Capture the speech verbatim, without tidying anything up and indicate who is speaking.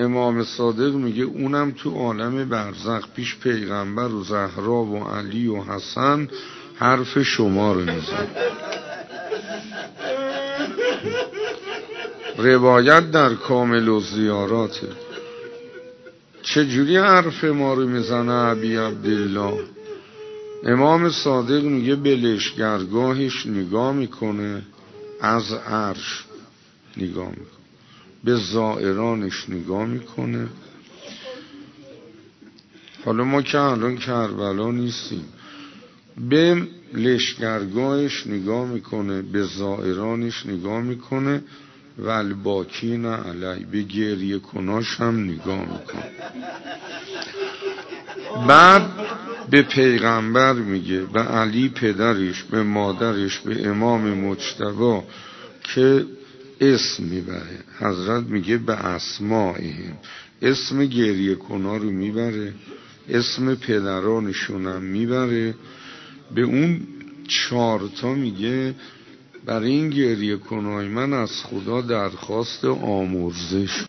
Speaker 1: امام صادق میگه اونم تو عالم برزخ پیش پیغمبر و زهرا و علی و حسن حرف شما رو میزن. روایت در کامل و زیاراته. چجوری حرف ما رو میزنه ابی عبدالله؟ امام صادق میگه به لشگرگاهش نگاه میکنه، از عرش نگاه میکنه، به زائرانش نگاه میکنه. حالا ما که الان کربلا نیستیم، به لشگرگاهش نگاه میکنه، به زائرانش نگاه میکنه و الباکین علی، به گریه کناش هم نگاه میکنه. بعد به پیغمبر میگه، به علی پدرش، به مادرش، به امام مجتبی که اسم میبره. حضرت میگه به اسمائهم، اسم گریه کنا رو میبره، اسم پدرانشون هم میبره. به اون چارتا میگه برای این گریه کنای من از خدا درخواست آمرزش